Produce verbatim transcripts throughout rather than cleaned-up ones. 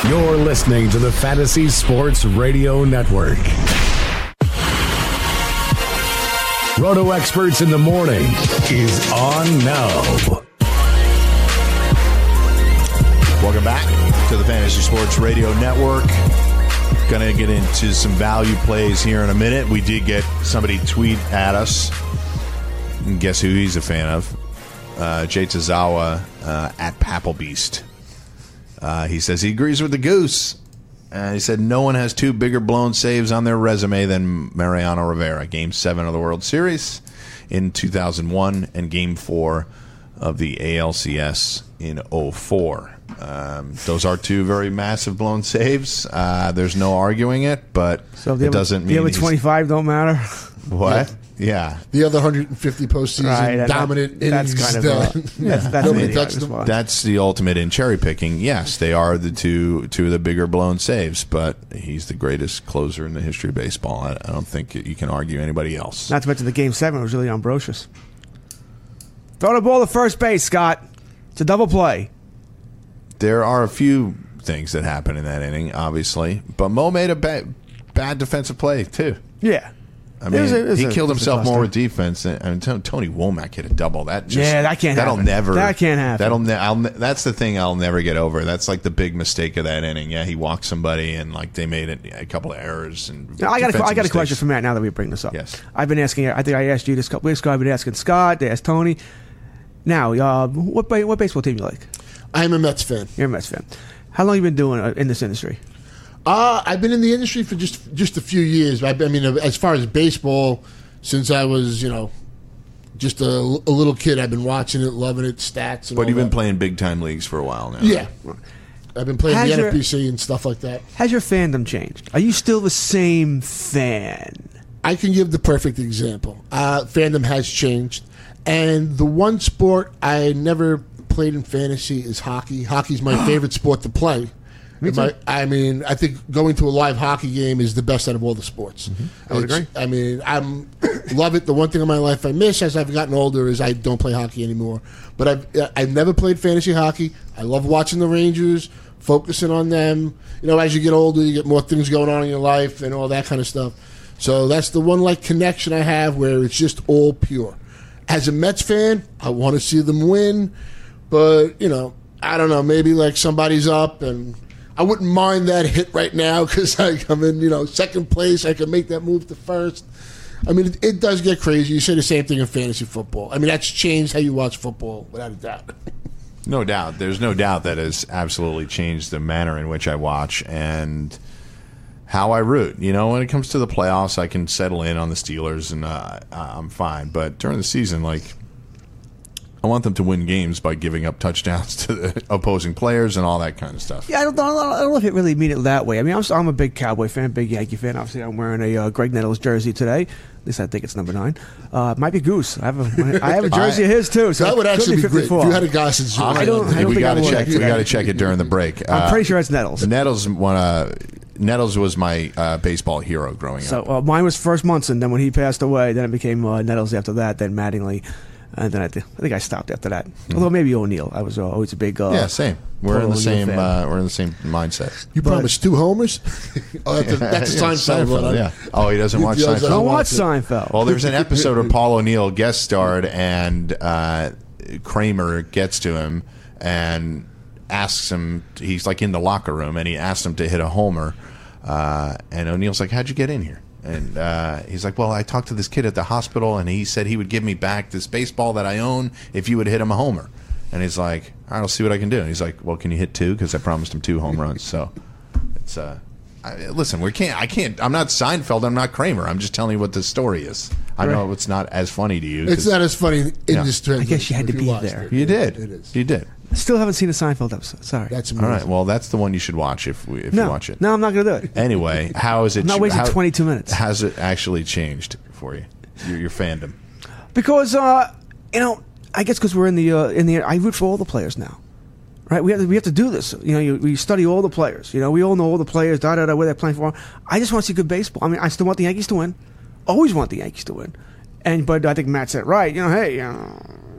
You're listening to the Fantasy Sports Radio Network. Roto Experts in the Morning is on now. Welcome back to the Fantasy Sports Radio Network. Going to get into some value plays here in a minute. We did get somebody tweet at us. And guess who he's a fan of? Uh, Jay Tazawa uh, at Papplebeast. Uh, he says he agrees with the Goose. Uh, he said no one has two bigger blown saves on their resume than Mariano Rivera. Game seven of the World Series in two thousand one and Game four of the A L C S in oh four. Um, those are two very massive blown saves. Uh, there's no arguing it, but so it doesn't mean the other twenty-five don't matter. What? Yeah. The other one hundred fifty postseason right, dominant that, innings. That's kind of uh, yeah, that's, that's, Nobody touched them. That's the ultimate in cherry picking. Yes, they are the two two of the bigger blown saves, but he's the greatest closer in the history of baseball. I, I don't think you can argue anybody else. Not to mention the game seven was really Ambrosius. Throw the ball to first base, Scott. It's a double play. There are a few things that happen in that inning, obviously, but Mo made a bad, bad defensive play too. Yeah. I mean, a, he a, killed himself more with defense. Than, I mean, Tony Womack hit a double. That just, yeah, that can't. That'll happen. never. That can't happen. That'll. Ne- I'll. Ne- that's the thing I'll never get over. That's like the big mistake of that inning. Yeah, he walked somebody and like they made it, a couple of errors and. Now, I got. A, I got mistakes. a question for Matt. Now that we bring this up, yes, I've been asking. I think I asked you this couple weeks ago. I've been asking Scott. They asked Tony. Now, uh, what what baseball team you like? I'm a Mets fan. You're a Mets fan. How long have you been doing uh, in this industry? Uh, I've been in the industry for just just a few years. I, I mean, as far as baseball, since I was, you know, just a, a little kid, I've been watching it, loving it, stats. And but all you've been that. playing big time leagues for a while now. Yeah, I've been playing Has the your, N F B C and stuff like that. Has your fandom changed? Are you still the same fan? I can give the perfect example. Uh, fandom has changed, and the one sport I never played in fantasy is hockey. Hockey's my favorite sport to play. Me too. My, I mean, I think going to a live hockey game is the best out of all the sports. Mm-hmm. I would It's- agree. I mean, I'm love it. The one thing in my life I miss as I've gotten older is I don't play hockey anymore. But I've I've never played fantasy hockey. I love watching the Rangers, focusing on them. You know, as you get older, you get more things going on in your life and all that kind of stuff. So that's the one like connection I have where it's just all pure. As a Mets fan, I want to see them win, but you know, I don't know. Maybe like somebody's up and. I wouldn't mind that hit right now because I'm in, you know, second place. I can make that move to first. I mean, it, it does get crazy. You say the same thing in fantasy football. I mean, that's changed how you watch football, without a doubt. No doubt. There's no doubt that has absolutely changed the manner in which I watch and how I root. You know, when it comes to the playoffs, I can settle in on the Steelers and uh, I'm fine. But during the season, like, I want them to win games by giving up touchdowns to the opposing players and all that kind of stuff. Yeah, I don't, I don't know if it really mean it that way. I mean, I'm, I'm a big Cowboy fan, big Yankee fan. Obviously, I'm wearing a uh, Greg Nettles jersey today. At least I think it's number nine. Uh, might be Goose. I have a, I have a jersey of his too. So that would actually be great if fifty-four. you had a Goss's jersey. I don't. I don't we think got I to would. check. We got to check it during the break. I'm Uh, pretty sure it's Nettles. Nettles, one, uh, Nettles was my uh, baseball hero growing So up. uh, mine was first Munson. Then when he passed away, then it became uh, Nettles after that. Then Mattingly. And then I, th- I think I stopped after that. Although maybe O'Neill. I was uh, always a big. Uh, Yeah, same. We're in the O'Neill same. fan. Uh, we're in the same mindset. You promised two homers? oh, that's a, that's a Yeah, Seinfeld one. Yeah. Oh, he doesn't watch He doesn't Seinfeld. Don't watch watch it. Seinfeld. Well, there's an episode where Paul O'Neill guest starred, and uh, Kramer gets to him and asks him. He's like in the locker room, and he asks him to hit a homer. Uh, and O'Neill's like, "How'd you get in here?" And uh, he's like, well, I talked to this kid at the hospital, and he said he would give me back this baseball that I own if you would hit him a homer. And he's like, all right, I'll see what I can do. And he's like, well, can you hit two? Because I promised him two home runs. So it's uh, I, listen, we can't. I can't. I'm not Seinfeld. I'm not Kramer. I'm just telling you what the story is. I know it's not as funny to you. It's not as funny in Yeah. this transition. I guess you had to if be watched there. it. You did. It is. You did. Still haven't seen a Seinfeld episode. Sorry. That's All amazing. right. Well, that's the one you should watch if we if no, you watch it. no, I'm not going to do it. Anyway, how is it? I'm not ch- wasting how- twenty-two minutes. Has it actually changed for you? Your, your fandom. Because uh, you know, I guess because we're in the uh, in the I root for all the players now, right? We have to, we have to do this. You know, you, we study all the players. You know, we all know all the players. Da da da. Where they're playing for. I just want to see good baseball. I mean, I still want the Yankees to win. Always want the Yankees to win. And but I think Matt said right. You know, hey, you know,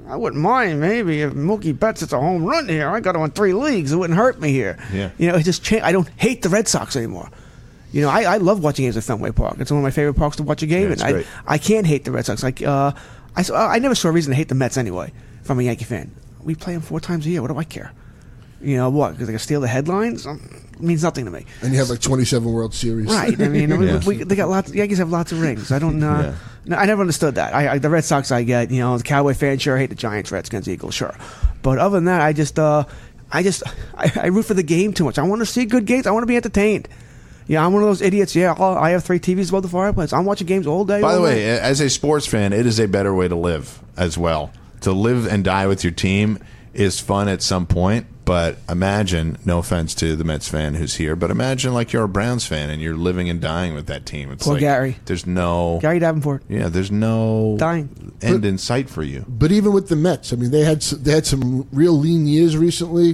I wouldn't mind maybe if Mookie Betts hits a home run here. I got him in three leagues. It wouldn't hurt me here. Yeah. You know, it just changed. I don't hate the Red Sox anymore. You know, I, I love watching games at Fenway Park. It's one of my favorite parks to watch a game Yeah, in. it's I, great. I can't hate the Red Sox. Like, uh, I, saw, I never saw a reason to hate the Mets anyway, if I'm a Yankee fan. We play them four times a year. What do I care? You know, what? Because they can steal the headlines? Um, it means nothing to me. And you have like twenty-seven World Series. Right. I mean, Yeah. we, we, they got lots. The Yankees have lots of rings. I don't. Uh, Yeah. no, I never understood that. I, I the Red Sox, I get. You know, the Cowboy fan, sure. I hate the Giants, Redskins, Eagles, sure. But other than that, I just, uh, I just, I, I root for the game too much. I want to see good games. I want to be entertained. Yeah, I'm one of those idiots. Yeah, I'll- I have three T Vs above the fireplace. I'm watching games all day. By all the way, night. as a sports fan, it is a better way to live as well. To live and die with your team is fun at some point, but imagine, no offense to the Mets fan who's here, but imagine like you're a Browns fan and you're living and dying with that team. It's Poor like Gary. There's no Gary Davenport. yeah, there's no Dying. end in sight for you. But even with the Mets, I mean, they had s- they had some real lean years recently,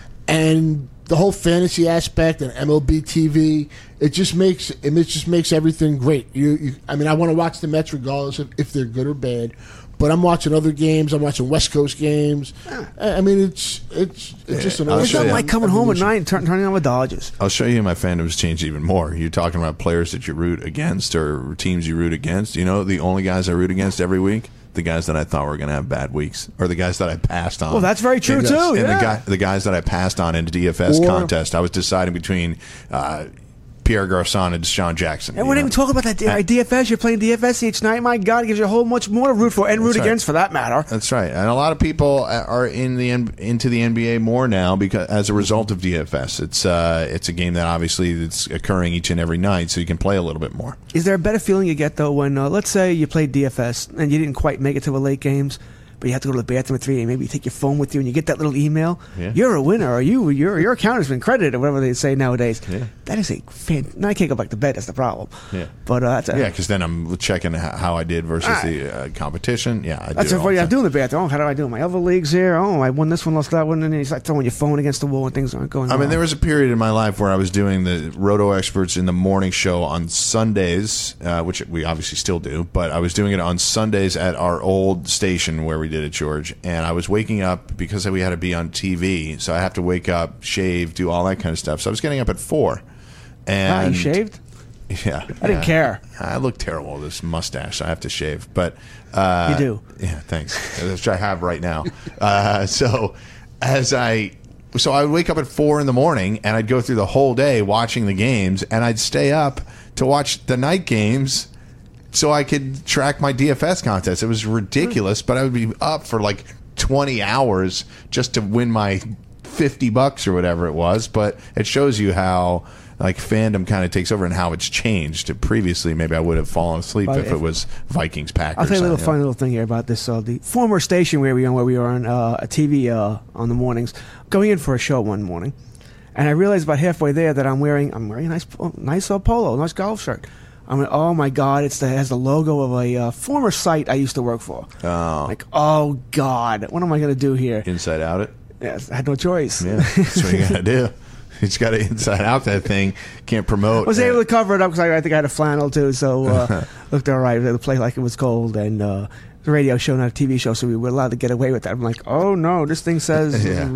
and the whole fantasy aspect and M L B T V, it just makes it just makes everything great. You, you I mean, I want to watch the Mets regardless of if they're good or bad. But I'm watching other games. I'm watching West Coast games. I I mean, it's it's it's just an I'll It's show not you. like coming home at evolution. night and turn, turning on the Dodgers. I'll show you my fandom's changed even more. You're talking about players that you root against or teams you root against. You know, the only guys I root against every week, the guys that I thought were going to have bad weeks, or the guys that I passed on. Well, that's very true, and, too, And yeah. the, guy, the guys that I passed on into D F S Or- contest, I was deciding between uh, Pierre Garçon and Deshaun Jackson. And you we're not know? even talking about that D- D F S. You're playing D F S each night. My God, it gives you a whole much more to root for and root That's right. against, for that matter. That's right, and a lot of people are in the N- into the N B A more now because as a result of D F S. It's uh, it's a game that obviously it's occurring each and every night, so you can play a little bit more. Is there a better feeling you get though when, uh, let's say, you played D F S and you didn't quite make it to the late games, but you have to go to the bathroom at three, and maybe you take your phone with you, and you get that little email. Yeah. You're a winner, or you your your account has been credited, or whatever they say nowadays. Yeah. That is a fan. Now I can't go back to bed. That's the problem. Yeah. But uh, that's a, Yeah, because then I'm checking h- how I did versus Ah. the uh, competition. Yeah, I That's do it all what you the have to time. do in the bathroom. Oh, how do I do in my other leagues here? Oh, I won this one, lost that one, and then you start throwing your phone against the wall, and things aren't going. I mean, well. there was a period in my life where I was doing the Roto Experts in the morning show on Sundays, uh, which we obviously still do, but I was doing it on Sundays at our old station where we did it, George. And I was waking up because we had to be on T V, so I have to wake up, shave, do all that kind of stuff. So I was getting up at four. And Ah, you shaved? Yeah, I didn't care. I look terrible with this mustache. I have to shave, but uh, You do. Yeah, thanks. Which I have right now. Uh, so as I, so I would wake up at four in the morning, and I'd go through the whole day watching the games, and I'd stay up to watch the night games so I could track my D F S contest. It was ridiculous, but I would be up for like twenty hours just to win my fifty bucks or whatever it was. But it shows you how like fandom kind of takes over and how it's changed. Previously, maybe I would have fallen asleep Well, if, if- it was Vikings Packers. I'll tell you a little you know. funny little thing here about this. Uh, the former station where we where we were on uh, a T V uh, on the mornings, going in for a show one morning, and I realized about halfway there that I'm wearing I'm wearing a nice nice uh, polo, nice golf shirt. I mean, oh my God! It's the, it has the logo of a uh, former site I used to work for. Oh. Like, oh God, what am I going to do here? Inside out it. Yes, I had no choice. Yeah, that's what you got to do. You just got to inside out that thing. Can't promote. I was able to cover it up because I, I think I had a flannel too, so uh, looked all right. The play like it was cold, and uh, the radio show, not a T V show, so we were allowed to get away with that. I'm like, oh no, this thing says. Yeah.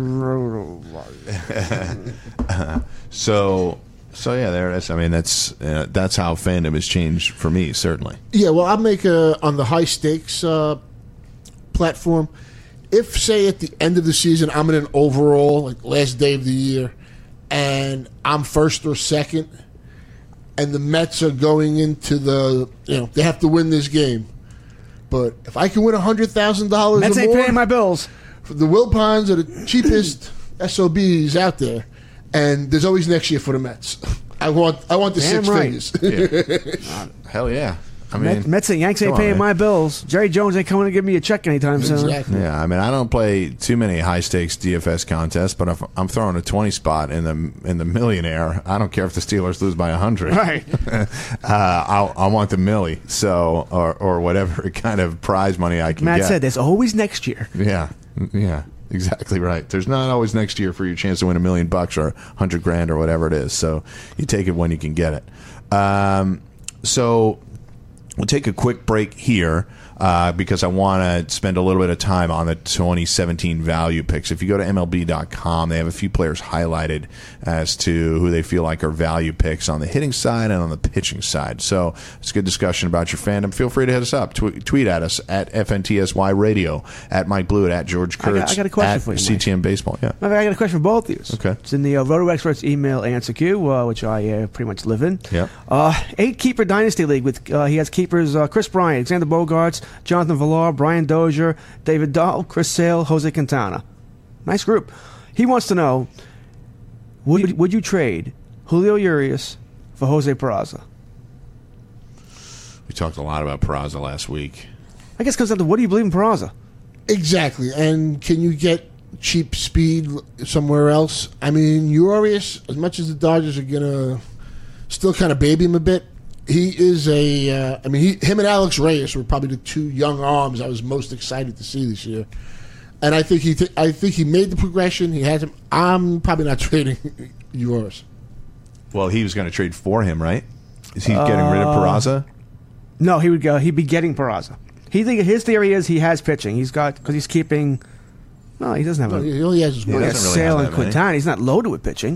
So, so yeah, there it is. I mean, that's uh, that's how fandom has changed for me, certainly. Yeah, well, I'll make a on the high stakes uh, platform. If, say, at the end of the season, I'm in an overall, like last day of the year, and I'm first or second, and the Mets are going into the, you know, they have to win this game. But if I can win one hundred thousand dollars Mets or ain't more, paying my bills. the Wilpons are the cheapest S O Bs out there, and there's always next year for the Mets. I want, I want the Damn six right. figures. Hell yeah. I mean, Mets, Mets and Yanks ain't come on, paying man. my bills. Jerry Jones ain't coming to give me a check anytime soon. Exactly. Yeah, I mean, I don't play too many high stakes D F S contests, but if I'm throwing a twenty spot in the in the millionaire, I don't care if the Steelers lose by a hundred. Right. uh, I I want the millie, so or or whatever kind of prize money I can Matt get. said there's always next year. Yeah, yeah, exactly right. There's not always next year for your chance to win a million bucks or a hundred grand or whatever it is. So you take it when you can get it. Um, so we'll take a quick break here. uh, because I want to spend a little bit of time on the twenty seventeen value picks. If you go to M L B dot com, they have a few players highlighted as to who they feel like are value picks on the hitting side and on the pitching side. So it's a good discussion about your fandom. Feel free to hit us up. Tweet, tweet at us at F N T S Y Radio, at Mike Blewett, at George Kurtz, I got, I got a question at for you, C T M Baseball. Yeah, I got a question for both of you. Okay. It's in the uh, Roto Experts email answer queue, uh, which I uh, pretty much live in. Yeah. Uh, eight keeper dynasty league with uh, he has keepers uh, Chris Bryant, Alexander Bogarts, Jonathan Villar, Brian Dozier, David Dahl, Chris Sale, Jose Quintana. Nice group. He wants to know: Would would you trade Julio Urias for Jose Peraza? We talked a lot about Peraza last week. I guess it comes down to, what do you believe in Peraza? Exactly. And can you get cheap speed somewhere else? I mean, Urias, as much as the Dodgers are going to still kind of baby him a bit, he is a, uh, I mean, he, him and Alex Reyes were probably the two young arms I was most excited to see this year. And I think he, th- I think he made the progression. He had him. I'm probably not trading Urias. Well, he was going to trade for him, right? Is he getting rid of Peraza? No, he would go. He'd be getting Peraza. He think his theory is he has pitching. He's got because he's keeping. No, he doesn't have. No, a, he only has his Yeah, one. he he doesn't has really Sale have and that many. Quintana. He's not loaded with pitching.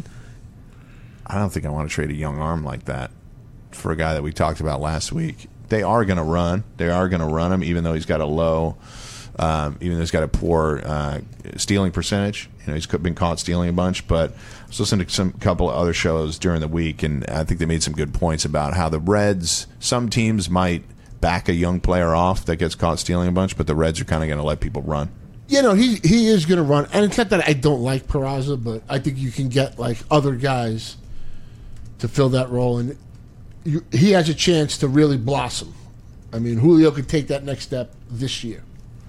I don't think I want to trade a young arm like that for a guy that we talked about last week. They are going to run. They are going to run him, even though he's got a low, um, even though he's got a poor uh, stealing percentage. You know, he's been caught stealing a bunch. But I was listening to some couple of other shows during the week, and I think they made some good points about how the Reds, some teams might back a young player off that gets caught stealing a bunch, but the Reds are kind of going to let people run. You know, he he is going to run. And it's not that I don't like Peraza, but I think you can get, like, other guys to fill that role. And you, he has a chance to really blossom. I mean, Julio could take that next step this year.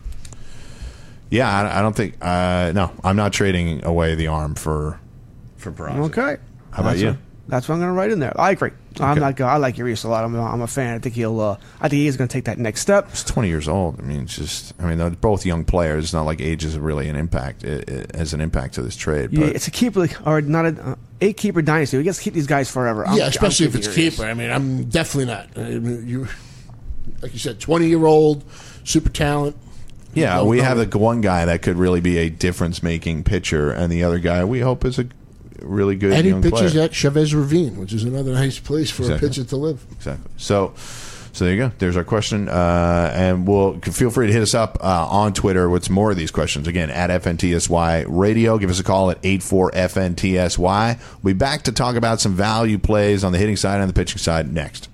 Yeah, I, I don't think. Uh, no, I'm not trading away the arm for for Peraza. Okay. How about that's you? What, that's what I'm going to write in there. I agree. I'm Okay. not. I like Urias a lot. I'm a, I'm a fan. I think he'll. Uh, I think he is going to take that next step. He's twenty years old. I mean, it's just. I mean, they're both young players. It's not like age is really an impact. It, it has an impact to this trade. Yeah, But it's a keeper or not a uh, eight keeper dynasty. We get to keep these guys forever. I'm, yeah, especially I'm if it's keeping Urias. keeper. I mean, I'm definitely not. I mean, you, like you said, twenty-year-old, super talent. yeah, No, we no. have the one guy that could really be a difference-making pitcher, and the other guy we hope is a really good And he young pitches player. at Chavez Ravine, which is another nice place for Exactly. a pitcher to live. Exactly. So, so there you go. There's our question, uh, and we'll feel free to hit us up uh, on Twitter with some more of these questions. Again, at F N T S Y Radio. Give us a call at eight four F N T S Y. We'll be back to talk about some value plays on the hitting side and the pitching side next.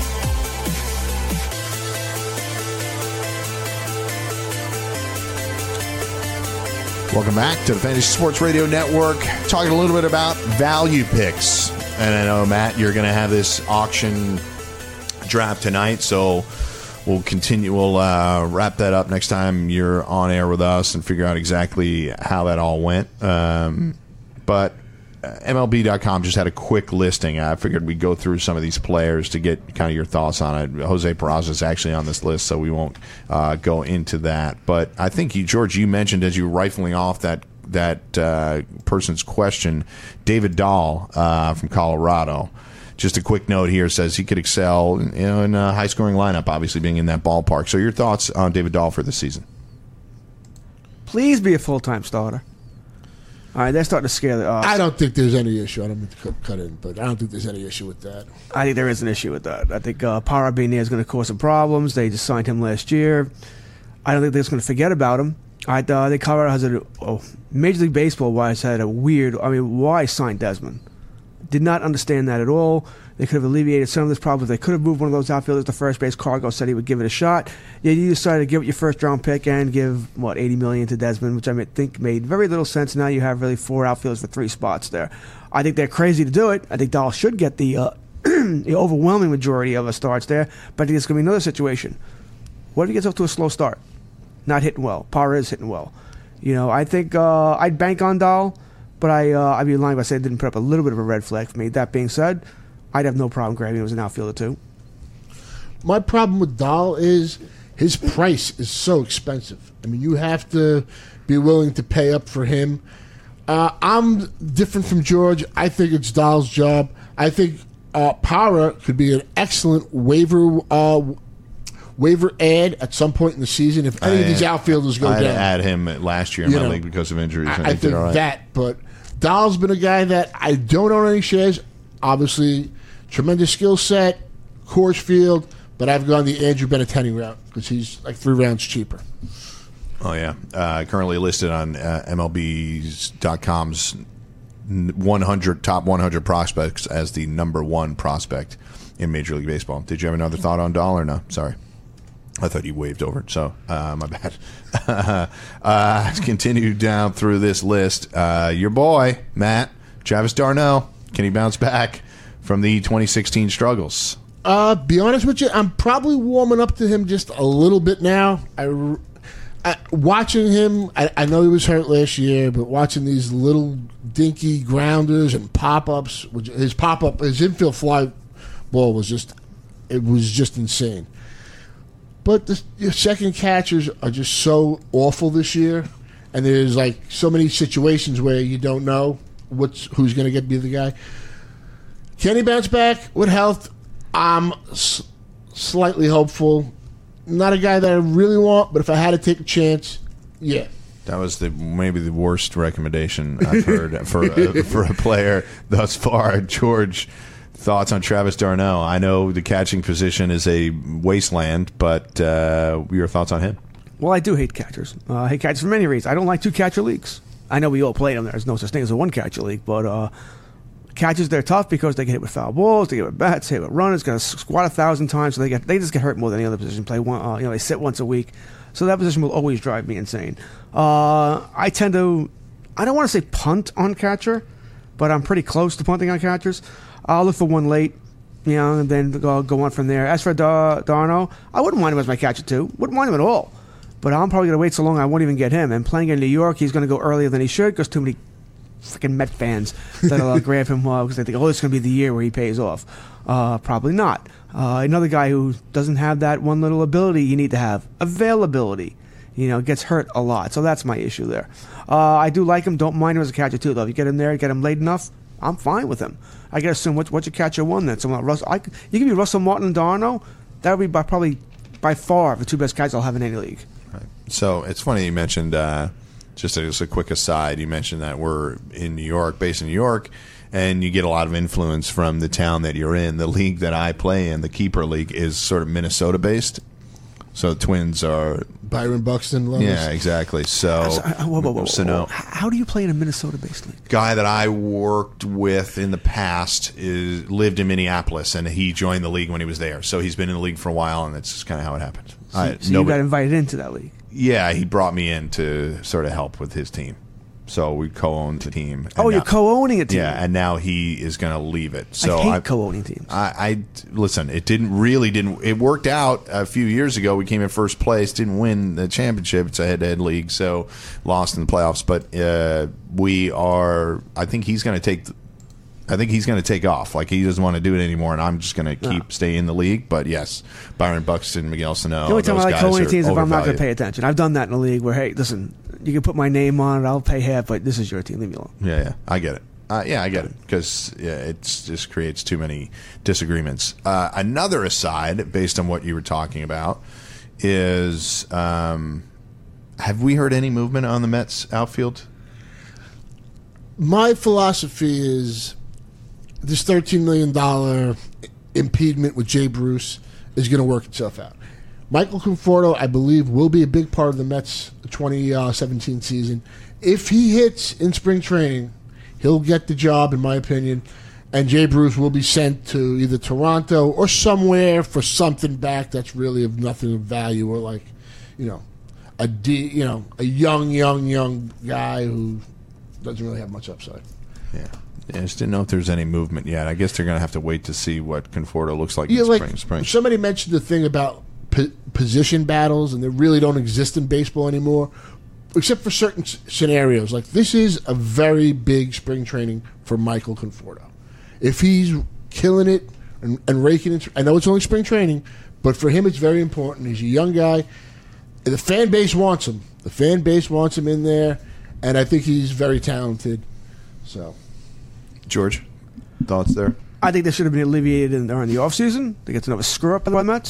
Welcome back to the Fantasy Sports Radio Network. Talking a little bit about value picks. And I know, Matt, you're going to have this auction draft tonight, so we'll continue. We'll uh, wrap that up next time you're on air with us and figure out exactly how that all went. Um, but uh, M L B dot com just had a quick listing. I figured we'd go through some of these players to get kind of your thoughts on it. Jose Peraza is actually on this list, so we won't uh, go into that. But I think, you, George, you mentioned as you were rifling off that that uh, person's question, David Dahl uh, from Colorado. Just a quick note here says he could excel, you know, in a high-scoring lineup, obviously being in that ballpark. So your thoughts on David Dahl for this season? Please be a full time starter. All right, they're starting to scare the. Uh, I don't think there's any issue. I don't mean to cut, cut in, but I don't think there's any issue with that. I think there is an issue with that. I think uh, Parra being there is going to cause some problems. They just signed him last year. I don't think they're just going to forget about him. I uh, think Colorado has a oh, Major League Baseball wise had a weird. I mean, why sign Desmond? Did not understand that at all. They could have alleviated some of this problem. They could have moved one of those outfielders to first base. Cargo said he would give it a shot. Yeah, you decided to give it your first round pick and give what eighty million dollars to Desmond, which I think made very little sense. Now you have really four outfielders for three spots there. I think they're crazy to do it. I think Dahl should get the uh, the overwhelming majority of the starts there. But I think it's going to be another situation. What if he gets off to a slow start? Not hitting well. Parra is hitting well. You know, I think uh, I'd bank on Dahl, but I, uh, I'd be lying if I said it didn't put up a little bit of a red flag for me. That being said, I'd have no problem grabbing him as an outfielder too. My problem with Dahl is his price is so expensive. I mean, you have to be willing to pay up for him. Uh, I'm different from George. I think it's Dahl's job. I think uh, Parra could be an excellent waiver uh, waiver add at some point in the season if any I, of these outfielders go I had down. to add him last year in You my know, league because of injuries. I, and I he did think all right. that, but Dahl's been a guy that I don't own any shares. Obviously, tremendous skill set, Coors Field, but I've gone the Andrew Benintendi route because he's like three rounds cheaper. Oh, yeah. Uh, currently listed on uh, M L B dot com's one hundred top one hundred prospects as the number one prospect in Major League Baseball. Did you have another thought on Dahl or no? Sorry. I thought you waved over it, so uh, my bad. uh, continue down through this list. Uh, your boy, Matt, Travis d'Arnaud, can he bounce back from the twenty sixteen struggles? Uh, be honest with you, I'm probably warming up to him just a little bit now. I, I watching him, I, I know he was hurt last year, but watching these little dinky grounders and pop-ups, which his pop-up, his infield fly ball was just, it was just insane. But the, the second catchers are just so awful this year, and there's like so many situations where you don't know what's who's going to get be the guy. Can he bounce back with health? I'm s- slightly hopeful. Not a guy that I really want, but if I had to take a chance, yeah. That was the maybe the worst recommendation I've heard for a, for a player thus far. George, thoughts on Travis d'Arnaud? I know the catching position is a wasteland, but uh, your thoughts on him? Well, I do hate catchers. Uh, I hate catchers for many reasons. I don't like two catcher leagues. I know we all play them. There's no such thing as a one catcher league, but uh, catchers, they're tough because they get hit with foul balls, they get with bats, hit with runners, got to squat a thousand times, so they get they just get hurt more than any other position. Play one, uh, you know, they sit once a week, so that position will always drive me insane. Uh, I tend to, I don't want to say punt on catcher, but I'm pretty close to punting on catchers. I'll look for one late, you know, and then go, go on from there. As for Dar- d'Arnaud, I wouldn't mind him as my catcher too. Wouldn't mind him at all. But I'm probably going to wait so long I won't even get him. And playing in New York, he's going to go earlier than he should because too many freaking Met fans that'll uh, grab him uh, because they think, oh, it's going to be the year where he pays off. Uh, probably not. Uh, another guy who doesn't have that one little ability you need to have, availability. You know, gets hurt a lot. So that's my issue there. Uh, I do like him. Don't mind him as a catcher too, though. If you get him there, get him late enough, I'm fine with him. I got to assume what, what's your catcher one then? Someone like Russell. I, you give me Russell Martin and d'Arnaud, that would be by, probably by far the two best catchers I'll have in any league. Right. So it's funny you mentioned, uh, just as a quick aside, you mentioned that we're in New York, based in New York, and you get a lot of influence from the town that you're in. The league that I play in, the Keeper League, is sort of Minnesota-based. So the Twins are... Byron Buxton, Lois. Yeah, exactly. So, So, uh, whoa, whoa, whoa, so whoa. no. H- How do you play in a Minnesota-based league? Guy that I worked with in the past is lived in Minneapolis, and he joined the league when he was there. So he's been in the league for a while, and that's just kind of how it happened. So, I, so you nobody- got invited into that league. Yeah, he brought me in to sort of help with his team. So we co-owned the team. and Oh, you're now- co-owning a team. Yeah, and now he is going to leave it. So I hate I- co-owning teams. I, I listen. It didn't really didn't. It worked out a few years ago. We came in first place, didn't win the championship. It's a head-to-head league, so lost in the playoffs. But uh, we are. I think he's going to take. I think he's going to take off. Like he doesn't want to do it anymore, and I'm just going to keep No. stay in the league. But yes, Byron Buxton, Miguel Sano. The only time those I like guys co-owning are teams is if I'm not going overvalued. to pay attention. I've done that in a league where, hey, listen, you can put my name on it, I'll pay half, but this is your team, leave me alone. Yeah, yeah, I get it. Uh, yeah, I get it because yeah, it just creates too many disagreements. Uh, another aside, based on what you were talking about, is um, have we heard any movement on the Mets outfield? My philosophy is this thirteen million dollars impediment with Jay Bruce is going to work itself out. Michael Conforto, I believe, will be a big part of the Mets' twenty seventeen season. If he hits in spring training, he'll get the job, in my opinion, and Jay Bruce will be sent to either Toronto or somewhere for something back that's really of nothing of value, or like, you know, a D, you know, a young, young, young guy who doesn't really have much upside. Yeah. Yeah, I just didn't know if there's any movement yet. I guess they're going to have to wait to see what Conforto looks like Yeah, in like spring. spring. somebody mentioned the thing about po- position battles, and they really don't exist in baseball anymore, except for certain s- scenarios. Like this is a very big spring training for Michael Conforto. If he's killing it and, and raking it, I know it's only spring training, but for him it's very important. He's a young guy. And the fan base wants him. The fan base wants him in there, and I think he's very talented. So. George, thoughts there? I think they should have been alleviated in, during the offseason. They get to know a screw up by the Mets.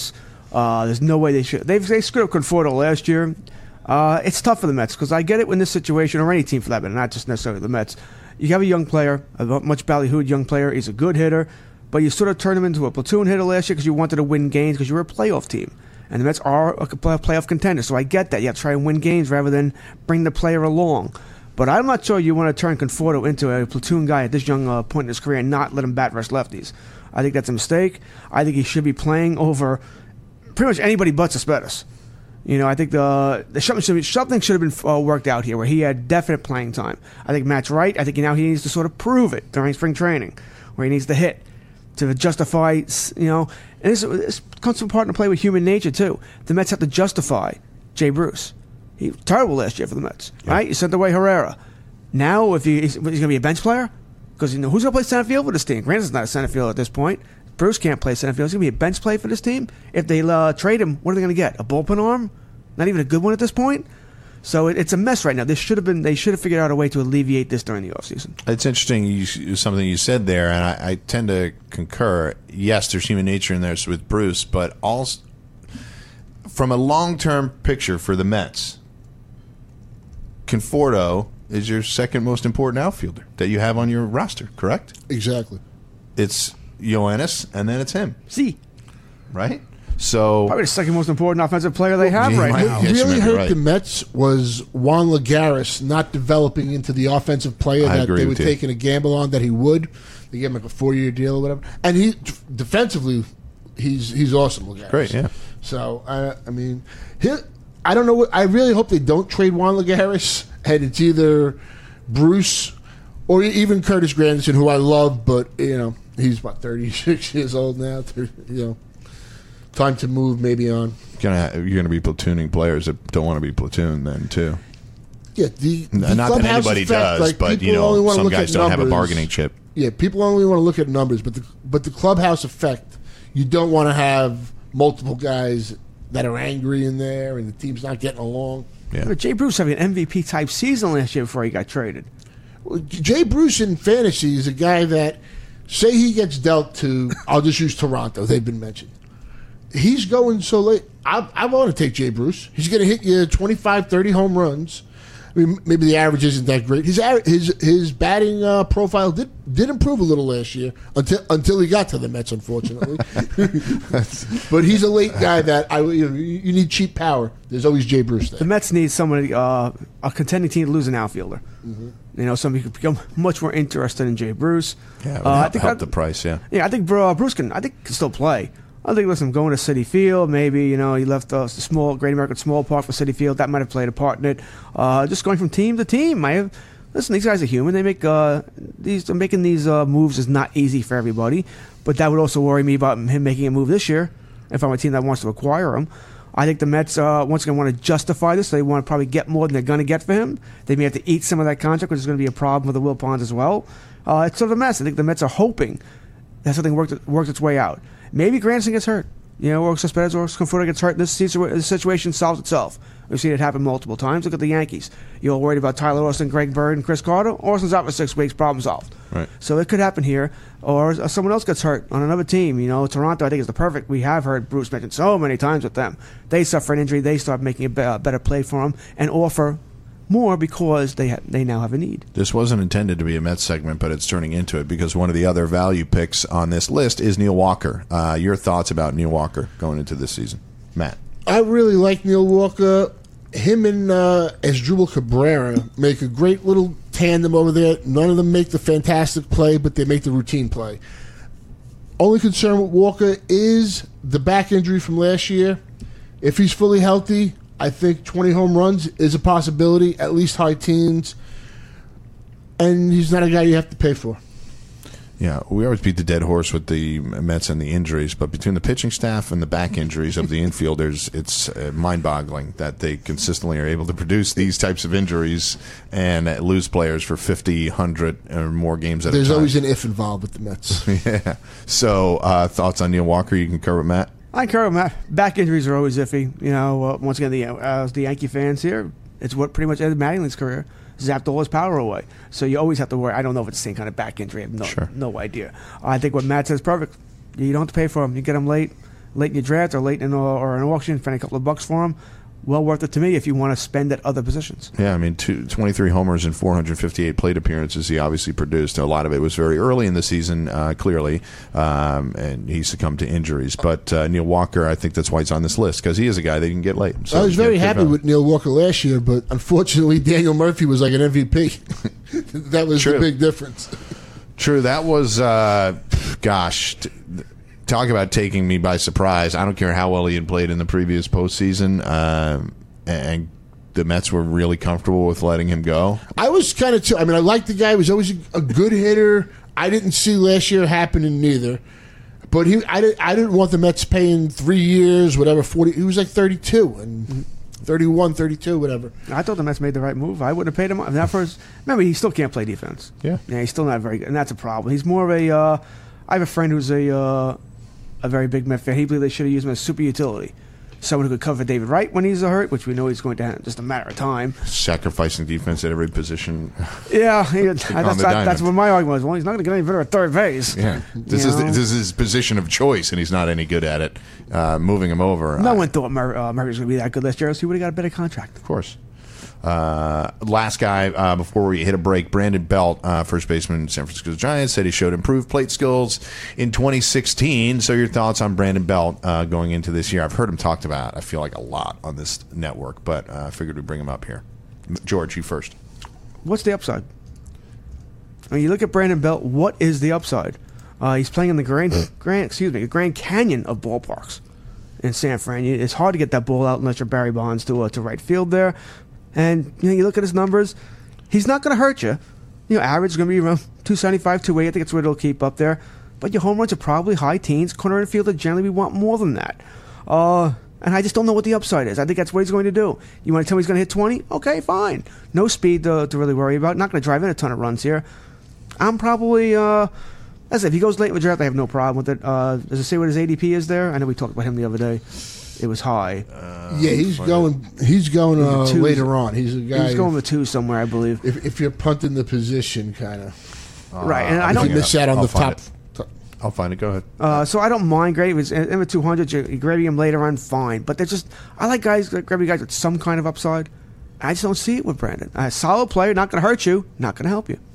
Uh, there's no way they should. They've they screwed up Conforto last year. Uh, it's tough for the Mets because I get it in this situation, or any team for that matter, not just necessarily the Mets. You have a young player, a much ballyhooed young player. He's a good hitter, but you sort of turned him into a platoon hitter last year because you wanted to win games because you were a playoff team. And the Mets are a playoff contender, so I get that. You have to try and win games rather than bring the player along. But I'm not sure you want to turn Conforto into a platoon guy at this young uh, point in his career and not let him bat versus lefties. I think that's a mistake. I think he should be playing over pretty much anybody but Cespedes. You know, I think the, the something, should be, something should have been uh, worked out here where he had definite playing time. I think Matt's right. I think now he needs to sort of prove it during spring training, where he needs to hit to justify, you know. And this, this comes from part in play with human nature, too. The Mets have to justify Jay Bruce. He was terrible last year for the Mets, yeah. right? You sent away Herrera. Now, if he, he's, he's going to be a bench player, because you know who's going to play center field for this team? Grander's not a center field at this point. Bruce can't play center field. He's going to be a bench play for this team. If they uh, trade him, what are they going to get? A bullpen arm? Not even a good one at this point. So it, it's a mess right now. This should have been. They should have figured out a way to alleviate this during the offseason. It's interesting. You, something you said there, and I, I tend to concur. Yes, there's human nature in there with Bruce, but also from a long-term picture for the Mets, Conforto is your second most important outfielder that you have on your roster, correct? Exactly. It's Yoenis, and then it's him. See, right? So probably the second most important offensive player they have yeah, right now. What really hurt right. the Mets was Juan Lagares not developing into the offensive player I that they were you. taking a gamble on that he would. They gave him like a four-year deal or whatever. And he defensively, he's he's awesome, Lagares. Great, yeah. So I, I mean, he, I don't know. What, I really hope they don't trade Juan Lagares, and it's either Bruce or even Curtis Granderson, who I love, but you know he's about thirty-six years old now. thirty, you know. Time to move, maybe on. You're gonna, you're gonna be platooning players that don't want to be platooned, then too. Yeah, the, the not that anybody effect, does, like, but you know, some guys don't numbers. have a bargaining chip. Yeah, people only want to look at numbers, but the but the clubhouse effect, you don't want to have multiple guys that are angry in there, and the team's not getting along. Yeah, but Jay Bruce having an M V P type season last year before he got traded. Well, Jay Bruce in fantasy is a guy that, say he gets dealt to, I'll just use Toronto. They've been mentioned. He's going so late. I, I want to take Jay Bruce. He's going to hit you twenty-five, thirty home runs. I mean, maybe the average isn't that great. His his his batting uh, profile did did improve a little last year until until he got to the Mets, unfortunately. But he's a late guy that I you know, you need cheap power. There's always Jay Bruce there. The Mets need somebody, uh, a contending team to lose an outfielder. Mm-hmm. You know, somebody who could become much more interested in Jay Bruce. Yeah, it would uh, help, I think help I, the price. Yeah, yeah. I think uh, Bruce can. I think can still play. I think, listen, going to City Field, maybe, you know, he left uh, the small, Great American Small Park for City Field. That might have played a part in it. Uh, just going from team to team. I have, listen, these guys are human. They make uh, these making these uh, moves is not easy for everybody. But that would also worry me about him making a move this year if I'm a team that wants to acquire him. I think the Mets, uh, once again, want to justify this. So they want to probably get more than they're going to get for him. They may have to eat some of that contract, which is going to be a problem with the Wilpons as well. Uh, it's sort of a mess. I think the Mets are hoping that something worked, worked its way out. Maybe Granderson gets hurt. You know, or Cespedes or Conforto gets hurt. This situation solves itself. We've seen it happen multiple times. Look at the Yankees. You're all worried about Tyler Austin, Greg Bird, and Chris Carter. Austin's out for six weeks. Problem solved. Right. So it could happen here. Or someone else gets hurt on another team. You know, Toronto, I think, is the perfect. We have heard Bruce mentioned so many times with them. They suffer an injury. They start making a better play for them and offer more because they ha- they now have a need. This wasn't intended to be a Mets segment, but it's turning into it because one of the other value picks on this list is Neil Walker. Uh, your thoughts about Neil Walker going into this season, Matt? I really like Neil Walker. Him and uh, Asdrubal Cabrera make a great little tandem over there. None of them make the fantastic play, but they make the routine play. Only concern with Walker is the back injury from last year. If he's fully healthy, I think twenty home runs is a possibility, at least high teens. And he's not a guy you have to pay for. Yeah, we always beat the dead horse with the Mets and the injuries, but between the pitching staff and the back injuries of the infielders, it's uh, mind-boggling that they consistently are able to produce these types of injuries and uh, lose players for fifty, one hundred, or more games at There's a time. There's always an if involved with the Mets. Yeah. So, uh, thoughts on Neil Walker? You concur with Matt? I concur with Matt. Back injuries are always iffy. You know, uh, once again, the uh, the Yankee fans here, it's what pretty much ended Mattingly's career. Zapped all his power away. So you always have to worry. I don't know if it's the same kind of back injury. I have no, sure. no idea. I think what Matt says is perfect. You don't have to pay for him. You get him late. late in your draft or late in or, or an auction, spend a couple of bucks for him. Well worth it to me if you want to spend at other positions. Yeah, I mean, two, twenty-three homers and four hundred fifty-eight plate appearances he obviously produced. A lot of it was very early in the season, uh, clearly, um, and he succumbed to injuries. But uh, Neil Walker, I think that's why he's on this list, because he is a guy that can get late. So I was very happy with Neil Walker last year, but unfortunately Daniel Murphy was like an M V P. That was True. the big difference. True, that was, uh, gosh... T- Talk about taking me by surprise. I don't care how well he had played in the previous postseason, um, and the Mets were really comfortable with letting him go. I was kind of, too, I mean, I liked the guy. He was always a, a good hitter. I didn't see last year happening neither. But he, I, didn't, I didn't want the Mets paying three years, whatever, forty. He was like thirty-two and thirty-one, thirty-two, whatever. I thought the Mets made the right move. I wouldn't have paid him. I mean, that first, remember, he still can't play defense. Yeah. Yeah, he's still not very good, and that's a problem. He's more of a, uh, I have a friend who's a, uh, a very big Met fan. He believed they should have used him as super utility. Someone who could cover David Wright when he's hurt, which we know he's going to have just a matter of time. Sacrificing defense at every position. Yeah, he, that's, that, that's diamond. what my argument was. Well, he's not going to get any better at third base. Yeah, this You is know? this is his position of choice, and he's not any good at it. Uh, moving him over. No I- one thought Mur- uh, Murray was going to be that good last year, else he would have got a better contract. Of course. Uh, last guy, uh, before we hit a break, Brandon Belt, uh, first baseman, San Francisco Giants, said he showed improved plate skills in twenty sixteen. So your thoughts on Brandon Belt uh, going into this year? I've heard him talked about, I feel like, a lot on this network, but uh, I figured we'd bring him up here. George, you first. What's the upside? I mean, you look at Brandon Belt. What is the upside? Uh, he's playing in the Grand, Grand, excuse me, the Grand Canyon of ballparks in San Fran. It's hard to get that ball out unless you're Barry Bonds to uh, to right field there. And you know, you look at his numbers. He's not going to hurt you. You know, average is going to be around two seventy-five, two eighty. I think it's what it'll keep up there. But your home runs are probably high teens. Corner infielder generally we want more than that. Uh, and I just don't know what the upside is. I think that's what he's going to do. You want to tell me he's going to hit twenty? Okay, fine. No speed to, to really worry about. Not going to drive in a ton of runs here. I'm probably, uh, as if he goes late in the draft, I have no problem with it. Uh, does it say what his A D P is there? I know we talked about him the other day. It was high. Uh, Yeah, he's going. He's going uh, Twos. later on. He's a guy. He's going with two somewhere, I believe. if, if you're punting the position, kind of. Right, and I If don't you miss out on I'll the find top. it. top I'll find it. Go ahead. Uh, so I don't mind Gray. If it's in the two hundreds, you're grabbing him later on, fine. But they're just, I like guys, grabbing guys with some kind of upside. I just don't see it with Brandon. A solid player, not going to hurt you, not going to help you.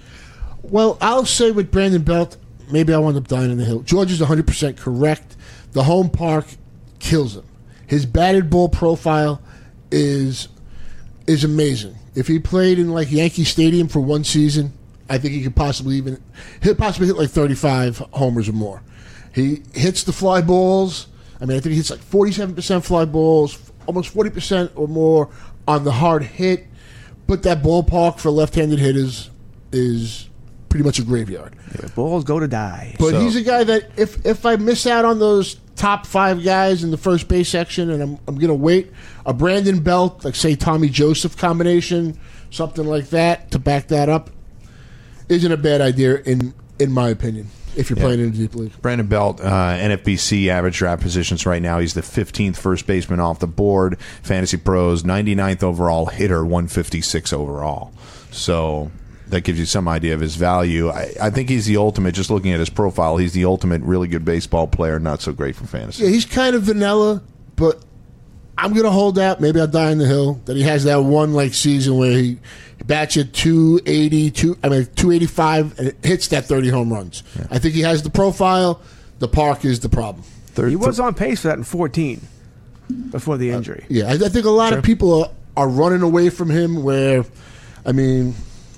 Well, I'll say with Brandon Belt, maybe I'll end up dying on the hill. George is one hundred percent correct. The home park kills him. His batted ball profile is is amazing. If he played in like Yankee Stadium for one season, I think he could possibly even he'll possibly hit like thirty-five homers or more. He hits the fly balls. I mean, I think he hits like forty-seven percent fly balls, almost forty percent or more on the hard hit. But that ballpark for left-handed hitters is pretty much a graveyard. Yeah, balls go to die. But So- he's a guy that if if I miss out on those top five guys in the first base section and I'm I'm gonna wait, a Brandon Belt, like say Tommy Joseph combination, something like that to back that up, isn't a bad idea in in my opinion. If you're Yeah. playing in a deep league. Brandon Belt, uh, N F B C average draft positions right now. He's the fifteenth first baseman off the board. Fantasy Pros, ninety-ninth overall hitter, one fifty-six overall. So that gives you some idea of his value. I, I think he's the ultimate, just looking at his profile, he's the ultimate really good baseball player, not so great for fantasy. Yeah, he's kind of vanilla, but I'm gonna hold out. Maybe I'll die on the hill that he has that one like season where he bats you two eighty, two, I mean two eighty-five, and it hits that thirty home runs. Yeah. I think he has the profile. The park is the problem. Third, He was on pace for that in fourteen before the injury. Yeah, I, I think a lot Sure. of people are, are running away from him. Where, I mean,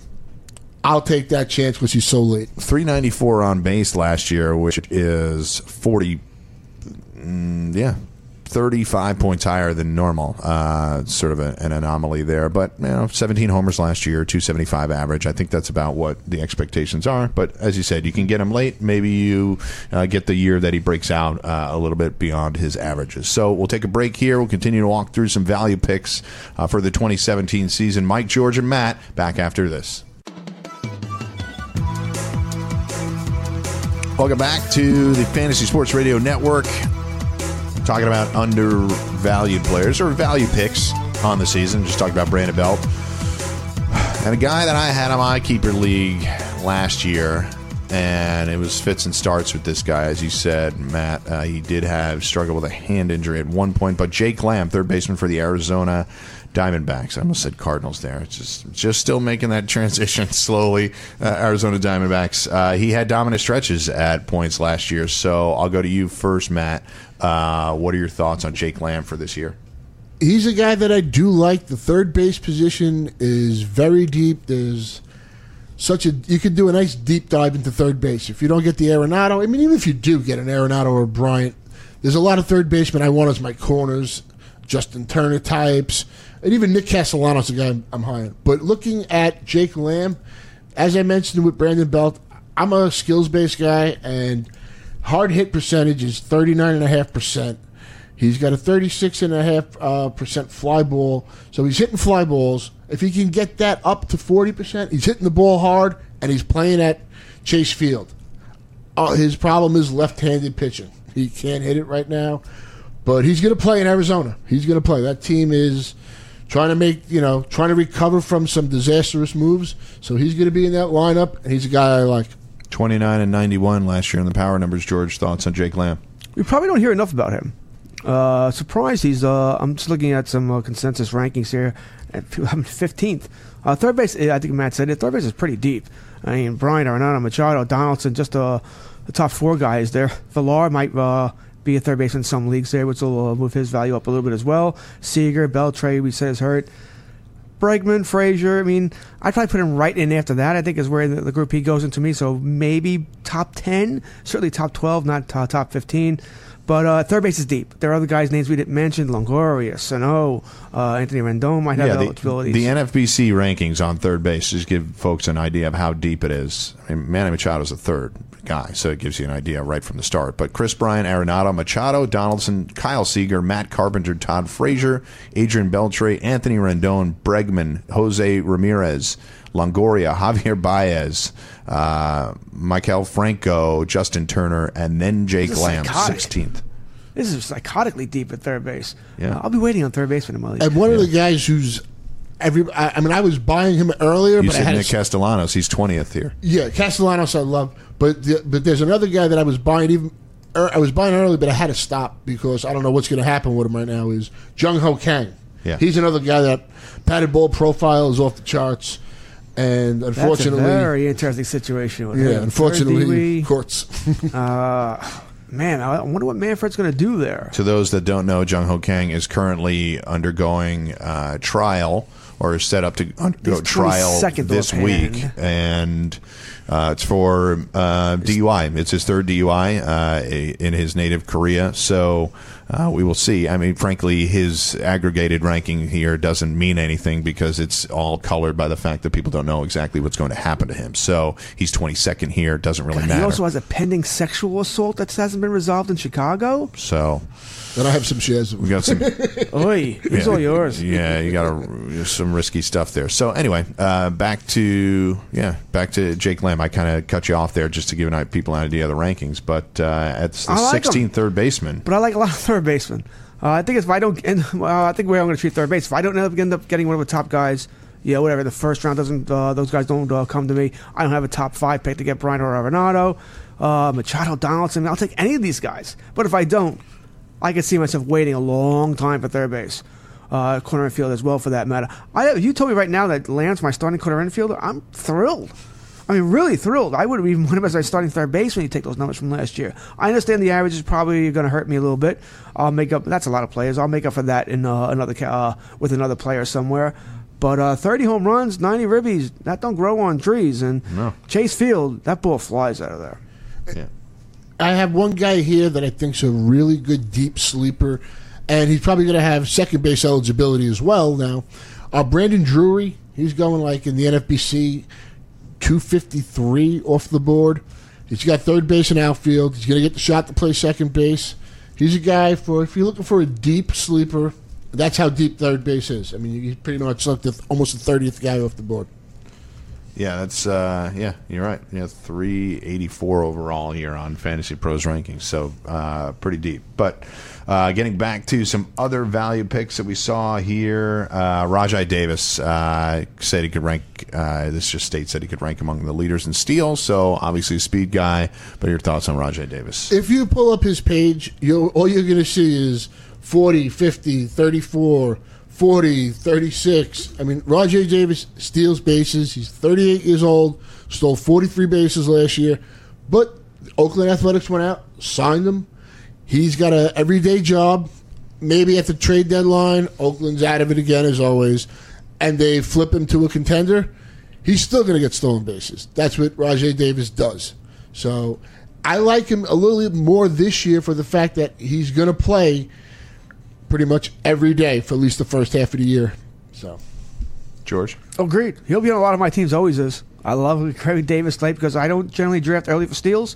I'll take that chance because he's so late. three ninety-four on base last year, which is forty, mm, yeah, thirty-five points higher than normal. Uh, sort of a, an anomaly there, but you know, seventeen homers last year, two seventy-five average. I think that's about what the expectations are. But as you said, you can get him late. Maybe you uh, get the year that he breaks out uh, a little bit beyond his averages. So we'll take a break here. We'll continue to walk through some value picks uh, for the twenty seventeen season. Mike, George, and Matt back after this. Welcome back to the Fantasy Sports Radio Network. Talking about undervalued players or value picks on the season. Just talking about Brandon Belt. And a guy that I had on my keeper league last year and it was fits and starts with this guy, as you said, Matt. Uh, he did have struggle with a hand injury at one point, but Jake Lamb, third baseman for the Arizona Diamondbacks. I almost said Cardinals there. It's just just still making that transition slowly. Uh, Arizona Diamondbacks. Uh, he had dominant stretches at points last year, so I'll go to you first, Matt. Uh, what are your thoughts on Jake Lamb for this year? He's a guy that I do like. The third base position is very deep. There's such a you could do a nice deep dive into third base. If you don't get the Arenado, I mean, even if you do get an Arenado or a Bryant, there's a lot of third basemen I want as my corners, Justin Turner types, and even Nick Castellanos, a guy I'm high on. But looking at Jake Lamb, as I mentioned with Brandon Belt, I'm a skills-based guy, and hard hit percentage is thirty-nine point five percent. He's got a thirty-six point five percent uh, percent fly ball, so he's hitting fly balls. If he can get that up to forty percent, he's hitting the ball hard, and he's playing at Chase Field. Uh, his problem is left-handed pitching. He can't hit it right now, but he's going to play in Arizona. He's going to play. That team is trying to make, you know, trying to recover from some disastrous moves, so he's going to be in that lineup, and he's a guy I like. twenty-nine and ninety-one last year in the power numbers. George, thoughts on Jake Lamb? We probably don't hear enough about him. Uh, surprised he's. Uh, I'm just looking at some uh, consensus rankings here. At fifteenth, uh, third base. I think Matt said it. Third base is pretty deep. I mean, Bryant, Arenado, Machado, Donaldson, just uh, the top four guys there. Villar might uh, be a third baseman in some leagues there, which will uh, move his value up a little bit as well. Seager, Beltre, we said is hurt. Bregman, Frazier. I mean, I'd probably put him right in after that. I think is where the, the group he goes into me. So maybe top ten, certainly top twelve, not t- top fifteen. But uh, third base is deep. There are other guys' names we didn't mention: Longoria, Sano, uh, Anthony Rendon might have yeah, the, eligibilities. The N F B C rankings on third base just give folks an idea of how deep it is. I mean, Manny Machado's a third guy, so it gives you an idea right from the start. But Chris Bryant, Arenado, Machado, Donaldson, Kyle Seager, Matt Carpenter, Todd Frazier, Adrian Beltre, Anthony Rendon, Bregman, Jose Ramirez, Longoria, Javier Baez, uh, Michael Franco, Justin Turner, and then Jake Lamb, sixteenth. This is psychotically deep at third base. Yeah. Uh, I'll be waiting on third baseman in my league. And one yeah. of the guys who's every, I, I mean, I was buying him earlier, You but I said had Nick to, Castellanos. He's twentieth here. yeah, Castellanos I love, but the, but there's another guy that I was buying even. Er, I was buying early, but I had to stop because I don't know what's going to happen with him right now. Is Jung Ho Kang? Yeah. He's another guy that batted ball profile is off the charts. And unfortunately, that's a very interesting situation with yeah, him. unfortunately, courts. uh, man, I wonder what Manfred's going to do there. To those that don't know, Jung Ho Kang is currently undergoing uh, trial or is set up to undergo He's trial twenty-second this week, offhand. and uh, it's for uh, D U I. It's his third D U I uh, in his native Korea. So uh, we will see. I mean, frankly, his aggregated ranking here doesn't mean anything because it's all colored by the fact that people don't know exactly what's going to happen to him. So he's twenty-second here. It doesn't really God, matter. he also has a pending sexual assault that hasn't been resolved in Chicago. So And I have some shares. we got some. Oi, it's all yours. Yeah, you got a, some risky stuff there. So anyway, uh, back to yeah, back to Jake Lamb. I kind of cut you off there just to give people an idea of the rankings, but uh, it's the I like sixteenth third baseman. But I like a lot of third basemen. Uh, I think if I don't, and, well, I think where I'm going to treat third base. If I don't end up, end up getting one of the top guys, yeah, whatever. The first round doesn't, uh, those guys don't uh, come to me. I don't have a top five pick to get Bryant or Arenado, uh, Machado, Donaldson. I'll take any of these guys. But if I don't, I can see myself waiting a long time for third base. Uh, corner infield as well, for that matter. I, you told me right now that Lance, my starting corner infielder, I'm thrilled. I mean, really thrilled. I would have even wanted him as my starting third base when you take those numbers from last year. I understand the average is probably going to hurt me a little bit. I'll make up. That's a lot of players. I'll make up for that in uh, another uh, with another player somewhere. But uh, thirty home runs, ninety ribbies, that don't grow on trees. And No. Chase Field, that ball flies out of there. Yeah. I have one guy here that I think's a really good deep sleeper, and he's probably going to have second base eligibility as well now. Uh, Brandon Drury, he's going like in the N F B C, two fifty-three off the board. He's got third base and outfield. He's going to get the shot to play second base. He's a guy for, if you're looking for a deep sleeper, that's how deep third base is. I mean, you pretty much left the, almost the thirtieth guy off the board. Yeah, that's uh, yeah, you're right. Yeah, three eighty-four overall here on Fantasy Pros rankings, so uh, pretty deep. But uh, getting back to some other value picks that we saw here, uh, Rajai Davis uh, said he could rank. Uh, this just states that he could rank among the leaders in steals. So obviously a speed guy. But your thoughts on Rajai Davis? If you pull up his page, you all you're going to see is forty, fifty, thirty-four. forty, thirty-six. I mean, Rajai Davis steals bases. He's thirty-eight years old, stole forty-three bases last year. But Oakland Athletics went out, signed him. He's got an everyday job. Maybe at the trade deadline, Oakland's out of it again, as always, and they flip him to a contender. He's still going to get stolen bases. That's what Rajai Davis does. So I like him a little bit more this year for the fact that he's going to play pretty much every day for at least the first half of the year. So, George? Agreed. He'll be on a lot of my teams, always is. I love Craig Davis late because I don't generally draft early for steals.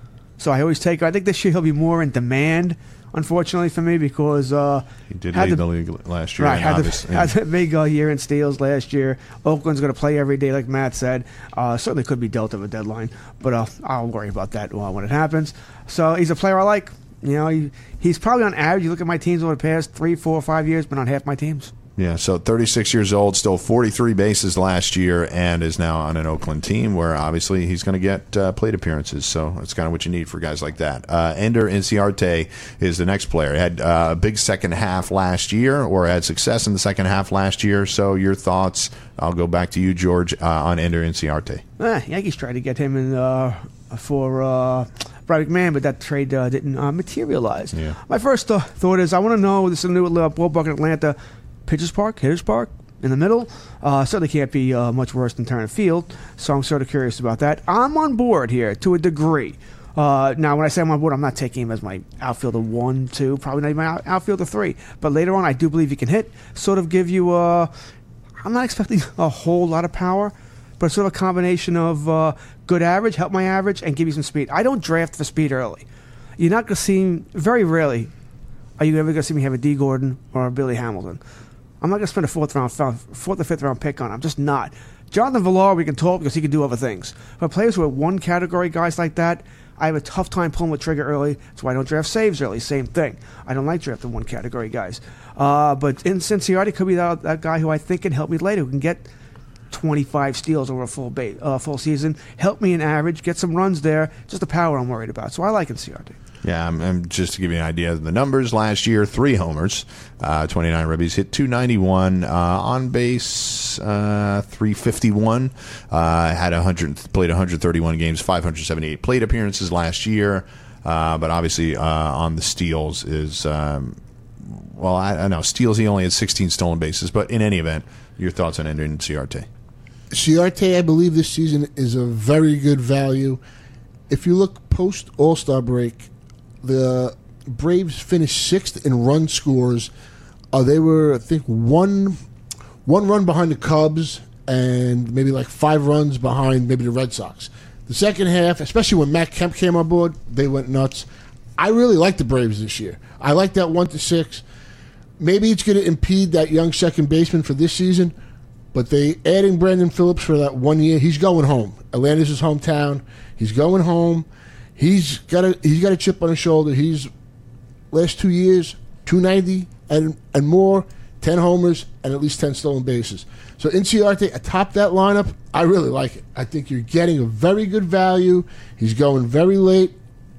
So I always take, I think this year he'll be more in demand, unfortunately for me, because uh, he did had lead the, the league last year. Right, had novice, the, yeah. had the big uh, year in steals last year. Oakland's going to play every day, like Matt said. Uh, certainly could be dealt of a deadline, but uh, I'll worry about that uh, when it happens. So he's a player I like. You know, he, he's probably on average. You look at my teams over the past three, four, five years, been on half my teams. Yeah, so thirty-six years old, stole forty-three bases last year, and is now on an Oakland team where obviously he's going to get uh, plate appearances. So that's kind of what you need for guys like that. Uh, Ender Inciarte is the next player. He had uh, a big second half last year, or had success in the second half last year. So your thoughts? I'll go back to you, George, uh, on Ender Inciarte. Eh, Yankees tried to get him in uh, for uh, Brad McMahon, but that trade uh, didn't uh, materialize. Yeah. My first uh, thought is I want to know, this is a new uh, ballpark in Atlanta, Pitchers Park, Hitters Park, in the middle. Uh, certainly can't be uh, much worse than Turner Field, so I'm sort of curious about that. I'm on board here to a degree. Uh, now, when I say I'm on board, I'm not taking him as my outfielder one, two, probably not even my outfielder three. But later on, I do believe he can hit, sort of give you a... I'm not expecting a whole lot of power, but sort of a combination of uh, good average, help my average, and give you some speed. I don't draft for speed early. You're not going to see, very rarely, are you ever going to see me have a D. Gordon or a Billy Hamilton. I'm not going to spend a fourth round, fourth or fifth round pick on him. I'm just not. Jonathan Villar, we can talk because he can do other things. But players who are one category guys like that, I have a tough time pulling the trigger early. That's why I don't draft saves early. Same thing. I don't like drafting one category guys. Uh, but in Cincinnati could be that, that guy who I think can help me later, who can get twenty-five steals over a full ba- uh, full season, help me in average, get some runs there. Just the power I'm worried about. So I like Inciarte. Yeah, I'm, I'm just to give you an idea of the numbers. Last year, three homers, uh, twenty-nine ribbies, hit two ninety-one, uh, on base uh, three fifty-one, uh, had one hundred played one hundred thirty-one games, five hundred seventy-eight plate appearances last year. Uh, but obviously, uh, on the steals is um, well, I, I know steals. He only had sixteen stolen bases, but in any event, your thoughts on Ender Inciarte? Ciarte, I believe this season is a very good value. If you look post All-Star break, the Braves finished sixth in run scores. Uh, they were, I think, one one run behind the Cubs and maybe like five runs behind maybe the Red Sox. The second half, especially when Matt Kemp came on board, they went nuts. I really like the Braves this year. I like that one to six. Maybe it's going to impede that young second baseman for this season, but they adding Brandon Phillips for that one year. He's going home. Atlanta's his hometown. He's going home. He's got a he's got a chip on his shoulder. He's last two years two ninety and and more, ten homers and at least ten stolen bases. So Inciarte atop that lineup, I really like it. I think you're getting a very good value. He's going very late.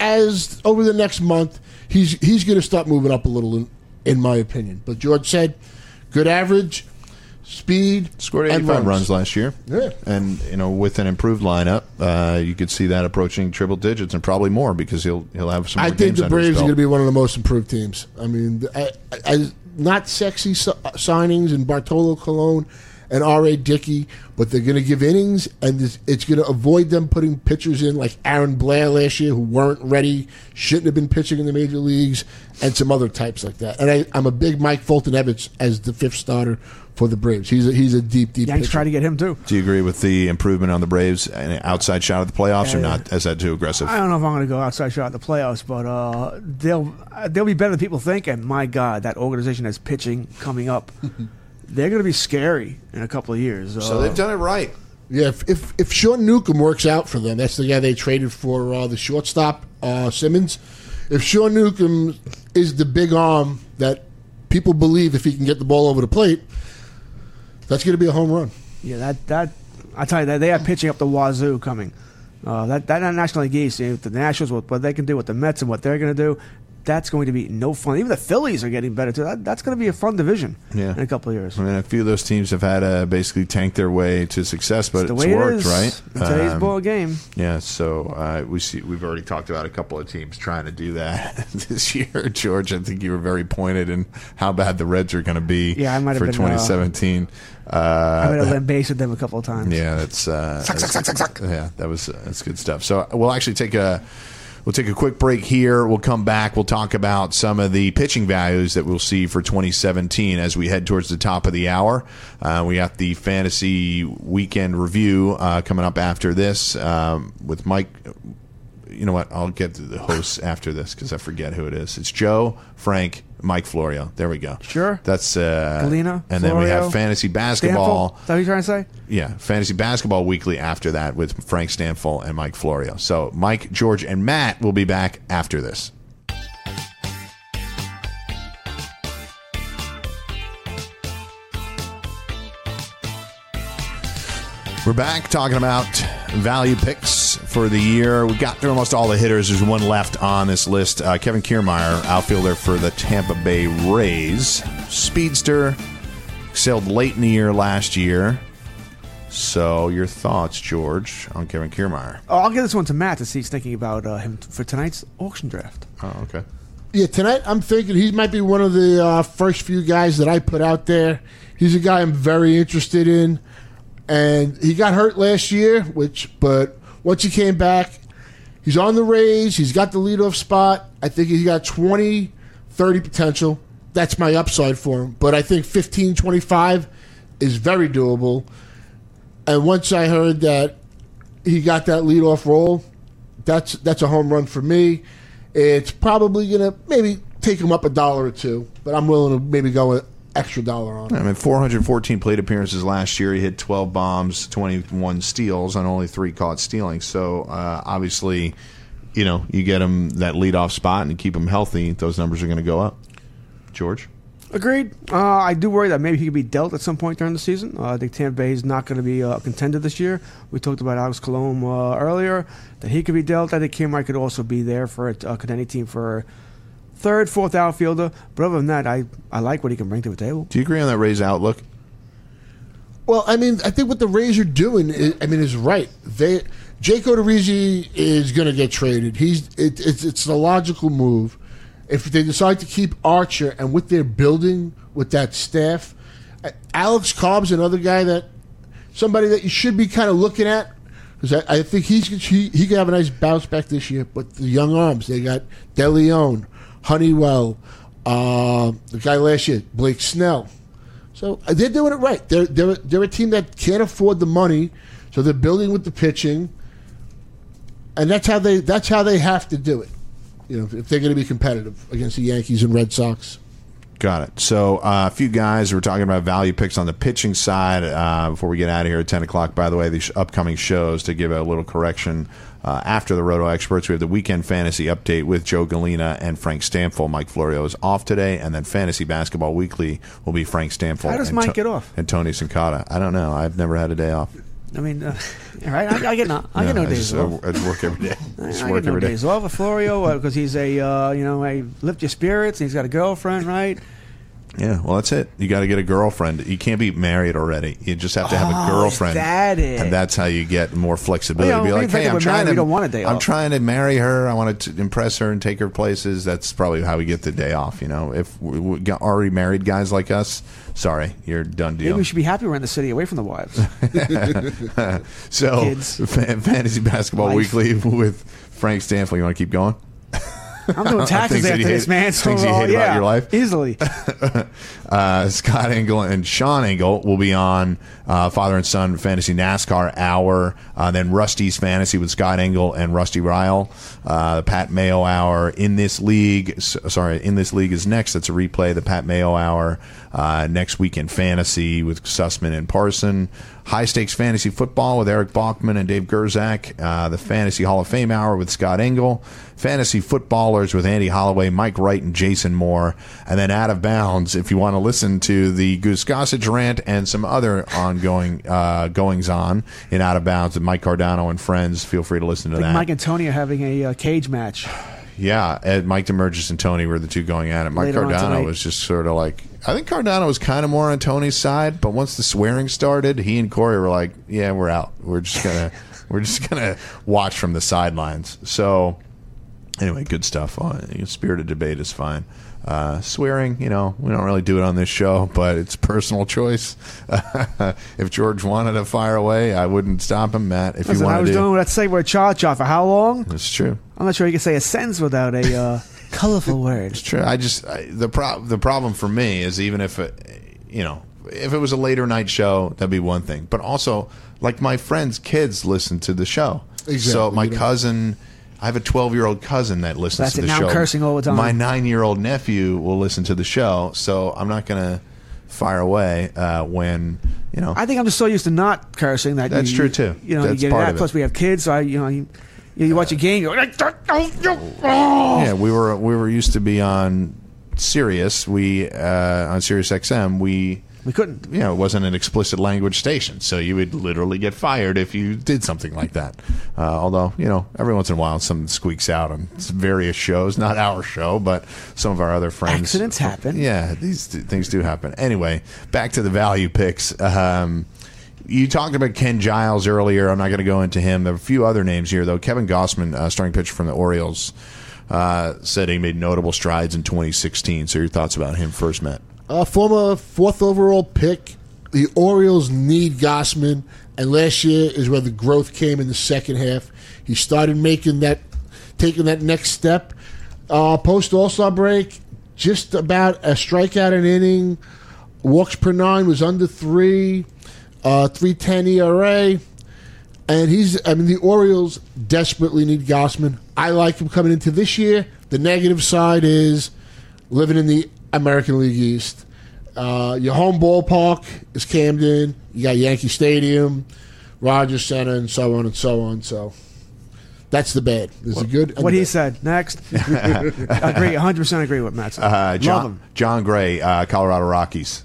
As over the next month, he's he's going to start moving up a little, in, in my opinion. But George said, good average, speed, scored and eighty-five runs. runs last year. Yeah. And you know, with an improved lineup, uh, you could see that approaching triple digits and probably more because he'll he'll have some more I think games the under his Braves are belt. going to be one of the most improved teams. I mean, I, I, not sexy si- signings in Bartolo Colon and R A. Dickey, but they're going to give innings, and this, it's going to avoid them putting pitchers in like Aaron Blair last year who weren't ready, shouldn't have been pitching in the major leagues, and some other types like that. And I, I'm a big Mike Fulton-Evans as the fifth starter for the Braves. He's a, he's a deep, deep Yanks pitcher. try to get him too. Do you agree with the improvement on the Braves and an outside shot of the playoffs, or Uh, not? Is that too aggressive? I don't know if I'm going to go outside shot at the playoffs, but uh, they'll they'll be better than people think. And my God, that organization has pitching coming up. They're going to be scary in a couple of years. So uh, they've done it right. Yeah, if, if if Sean Newcomb works out for them, that's the guy they traded for uh, the shortstop, uh, Simmons. If Sean Newcomb is the big arm that people believe if he can get the ball over the plate, that's going to be a home run. Yeah, that that I tell you that they are pitching up the wazoo coming. Uh, that that National League East, you know, the Nationals, what, what they can do with the Mets and what they're going to do, that's going to be no fun. Even the Phillies are getting better too. That, that's going to be a fun division yeah. in a couple of years. I mean, a few of those teams have had to basically tank their way to success, but it's, the it's way worked, it is right? In today's um, ball game. Yeah, so uh, we see we've already talked about a couple of teams trying to do that this year. George, I think you were very pointed in how bad the Reds are going to be yeah, I might have for been, twenty seventeen. Uh, Uh, I would have base with them a couple of times. Yeah, that's, uh, suck, that's suck, suck, suck, suck. yeah, that was uh, that's good stuff. So we'll actually take a we'll take a quick break here. We'll come back. We'll talk about some of the pitching values that we'll see for twenty seventeen as we head towards the top of the hour. Uh, we got the fantasy weekend review uh, coming up after this um, with Mike. You know what? I'll get to the hosts after this because I forget who it is. It's Joe, Frank, Mike Florio. There we go. Sure. That's uh, Galena, and then we Florio, have fantasy basketball. Stanfield? Is that what you're trying to say? Yeah, fantasy basketball weekly after that with Frank Stanfield and Mike Florio. So Mike, George, and Matt will be back after this. We're back talking about value picks for the year. We got through almost all the hitters. There's one left on this list. Uh, Kevin Kiermaier, outfielder for the Tampa Bay Rays. Speedster, excelled late in the year last year. So your thoughts, George, on Kevin Kiermaier? Oh, I'll give this one to Matt to see he's thinking about uh, him for tonight's auction draft. Oh, okay. Yeah, tonight I'm thinking he might be one of the uh, first few guys that I put out there. He's a guy I'm very interested in. And he got hurt last year, which, but once he came back, he's on the Rays. He's got the leadoff spot. I think he's got twenty, thirty potential. That's my upside for him. But I think fifteen, twenty-five is very doable. And once I heard that he got that leadoff role, that's that's a home run for me. It's probably going to maybe take him up a dollar or two, but I'm willing to maybe go an extra dollar on it. I mean, four hundred fourteen plate appearances last year. He hit twelve bombs, twenty-one steals, and only three caught stealing. So, uh, obviously, you know, you get him that leadoff spot and keep him healthy, those numbers are going to go up. George? Agreed. Uh, I do worry that maybe he could be dealt at some point during the season. Uh, I think Tampa Bay is not going to be a contender this year. We talked about Alex Colomb uh, earlier, that he could be dealt. I think Kiermaier could also be there for a uh, contending team for third, fourth outfielder. But other than that, I, I like what he can bring to the table. Do you agree on that Rays outlook? Well, I mean, I think what the Rays are doing, is, I mean, is right. They Jake Odorizzi is going to get traded. He's it, it's it's a logical move. If they decide to keep Archer and what they're building with that staff, Alex Cobb's another guy that somebody that you should be kind of looking at because I, I think he's he he could have a nice bounce back this year. But the young arms, they got DeLeon, Honeywell, uh, the guy last year, Blake Snell. So they're doing it right. They're they're they're a team that can't afford the money, so they're building with the pitching, and that's how they that's how they have to do it. You know, if they're going to be competitive against the Yankees and Red Sox. Got it. So uh, a few guys were talking about value picks on the pitching side uh, before we get out of here at ten o'clock. By the way, these upcoming shows, to give a little correction, uh, after the Roto Experts, we have the Weekend Fantasy Update with Joe Galena and Frank Stanfield. Mike Florio is off today, and then Fantasy Basketball Weekly will be Frank Stanfield. How does and Mike to- get off? And Tony Sincata. I don't know. I've never had a day off. I mean, uh, right? I, I get no, I get no I days just, off. I, I work every day. I, Just I work get no every day. days off of Florio because he's a uh, you know a lift your spirits. And he's got a girlfriend, right? Yeah, well, that's it. You got to get a girlfriend. You can't be married already. You just have to have Oh, a girlfriend. is that it? And that's how you get more flexibility. Well, you know, be we like, think hey, if I'm we're trying married, to. we don't want a day I'm off. trying to marry her. I want to impress her and take her places. That's probably how we get the day off. You know, if we, we got already married guys like us, sorry, you're done deal. Maybe we should be happy we're in the city, away from the wives. so, Kids. Fa- Fantasy Basketball Life. Weekly with Frank Stanfield. You want to keep going? I'm doing taxes Things that after you this, hate- man. So, things you uh, hate about yeah, your life? easily. Uh, Scott Engel and Sean Engel will be on uh, Father and Son Fantasy NASCAR Hour. Uh, then Rusty's Fantasy with Scott Engel and Rusty Ryle. Uh, the Pat Mayo Hour in this league. s- Sorry, in this league is next. That's a replay. The Pat Mayo Hour uh, next week in Fantasy with Sussman and Parson. High Stakes Fantasy Football with Eric Bachman and Dave Gerzak. Uh, the Fantasy Hall of Fame Hour with Scott Engel. Fantasy Footballers with Andy Holloway, Mike Wright, and Jason Moore. And then Out of Bounds, if you want to listen to the Goose Gossage rant and some other ongoing uh, goings-on in Out of Bounds with Mike Cardano and friends, feel free to listen to I think that. Mike and Tony are having a uh, cage match. Yeah, Ed, Mike DeMurgis and Tony were the two going at it. Mike Later on Cardano tonight. was just sort of like, I think Cardano was kind of more on Tony's side, but once the swearing started, he and Corey were like, "Yeah, we're out. We're just gonna, we're just gonna watch from the sidelines." So, anyway, good stuff. Uh, spirited debate is fine. Uh, swearing, you know, we don't really do it on this show, but it's personal choice. If George wanted to fire away, I wouldn't stop him, Matt. If you Listen, I want was to do, doing that segment cha cha for how long? it's true. I'm not sure you can say a sentence without a uh, colorful word. It's true. I just I, the pro- the problem for me is even if it, you know, if it was a later night show, that'd be one thing. But also, like my friends' kids listen to the show. Exactly, So my you know. cousin, I have a twelve-year-old cousin that listens That's to it. the Now show. I'm cursing all the time. My nine-year-old nephew will listen to the show, so I'm not gonna fire away uh, when you know. I think I'm just so used to not cursing that That's you, true, too. You know, That's you get part that. of it. Plus, we have kids, so I, you know, you, you watch a game, you're like, oh, Yeah, we were we were used to be on Sirius. We uh, on Sirius X M. We we couldn't. you know, it wasn't an explicit language station, so you would literally get fired if you did something like that. Uh, although, you know, every once in a while something squeaks out on various shows, not our show, but some of our other friends. Accidents happen. Yeah, these th- things do happen. Anyway, back to the value picks. Um, you talked about Ken Giles earlier. I'm not going to go into him. There are a few other names here, though. Kevin Gossman, uh, starting pitcher from the Orioles, uh, said he made notable strides in twenty sixteen. So your thoughts about him first, Matt? Uh, former fourth overall pick. The Orioles need Gossman, and last year is where the growth came in the second half. He started making that, taking that next step. Uh, Post All Star break, just about a strikeout an inning. Walks per nine was under three. Uh, three ten E R A. And he's, I mean, the Orioles desperately need Gossman. I like him coming into this year. The negative side is living in the American League East. Uh, your home ballpark is Camden. You got Yankee Stadium, Rogers Center, and so on and so on. So that's the bad. There's a good. and What the he bad. said. Next. Agree. one hundred percent agree with Matt said. Uh, Love John, him. John Gray, uh, Colorado Rockies.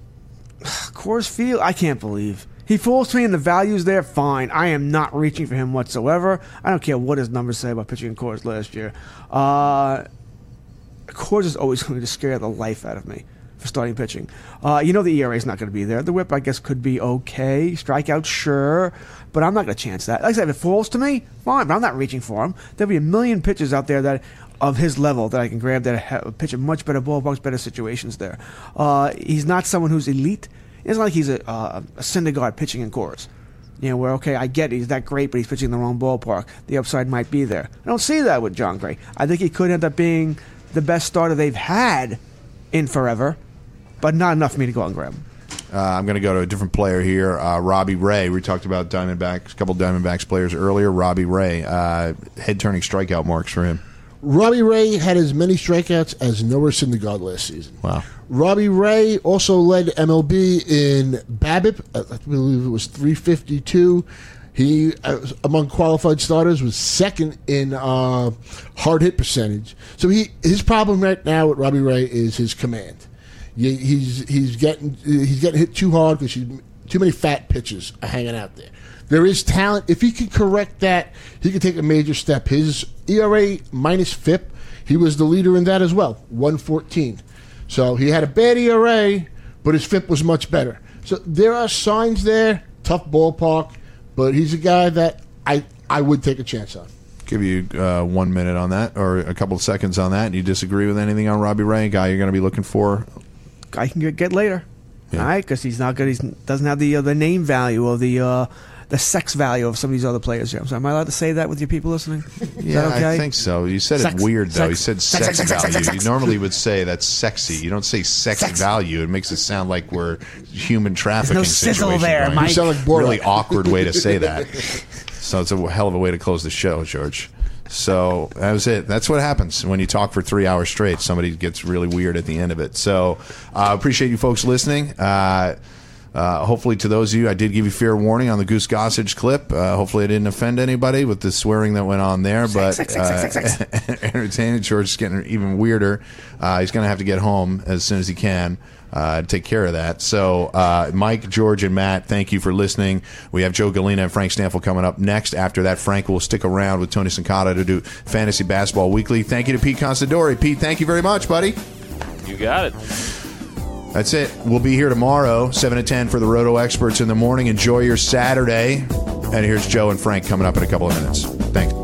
Coors Field, I can't believe. He fools me and the value's there, fine. I am not reaching for him whatsoever. I don't care what his numbers say about pitching in Coors last year. Uh, Coors is always going to scare the life out of me for starting pitching. Uh, you know the E R A is not going to be there. The whip, I guess, could be okay. Strikeout, sure. But I'm not going to chance that. Like I said, if it falls to me, fine. But I'm not reaching for him. There'll be a million pitchers out there that of his level that I can grab that ha- pitch in much better ballparks, better situations there. Uh, he's not someone who's elite. It's not like he's a, uh, a Syndergaard pitching in Coors. You know, where, okay, I get it, he's that great, but he's pitching in the wrong ballpark. The upside might be there. I don't see that with John Gray. I think he could end up being the best starter they've had in forever, but not enough for me to go out and grab him. Uh, I'm going to go to a different player here, uh, Robbie Ray. We talked about Diamondbacks, a couple Diamondbacks players earlier. Robbie Ray, uh, head-turning strikeout marks for him. Robbie Ray had as many strikeouts as Noah Syndergaard last season. Wow. Robbie Ray also led M L B in BABIP. I believe it was three fifty-two. He, uh, among qualified starters, was second in uh, hard hit percentage. So he his problem right now with Robbie Ray is his command. He, he's he's getting he's getting hit too hard because too many fat pitches are hanging out there. There is talent. If he could correct that, he could take a major step. His E R A minus F I P, he was the leader in that as well, one fourteen. So he had a bad E R A, but his F I P was much better. So there are signs there. Tough ballpark, but he's a guy that I I would take a chance on. Give you uh, one minute on that, or a couple of seconds on that. You disagree with anything on Robbie Ray, a guy you're going to be looking for? I can get, get later. Yeah. All right, because he's not good. He doesn't have the uh, the name value or the uh, the sex value of some of these other players here. So am I allowed to say that with your people listening? Is Yeah, that okay? I think so. You said Sex. it weird, though. Sex. You said Sex, sex, sex, sex, value. sex, sex, sex. You normally would say that's sexy. You don't say sex, Sex. value. It makes it sound like we're human trafficking no sizzle situation there, going Mike. on. You sound like Borat. Really awkward way to say that. So it's a hell of a way to close the show, George. So that was it. That's what happens when you talk for three hours straight. Somebody gets really weird at the end of it. So I uh, appreciate you folks listening. Uh, uh, hopefully to those of you, I did give you fair warning on the Goose Gossage clip. Uh, hopefully I didn't offend anybody with the swearing that went on there. But sex, sex, sex, sex, uh, entertaining. George is getting even weirder. Uh, he's going to have to get home as soon as he can. Uh, take care of that. So, uh, Mike, George, and Matt, thank you for listening. We have Joe Galena and Frank Stanfield coming up next. After that, Frank will stick around with Tony Sincata to do Fantasy Basketball Weekly. Thank you to Pete Considori. Pete, thank you very much, buddy. You got it. That's it. We'll be here tomorrow, seven to ten for the Roto Experts in the morning. Enjoy your Saturday. And here's Joe and Frank coming up in a couple of minutes. Thanks.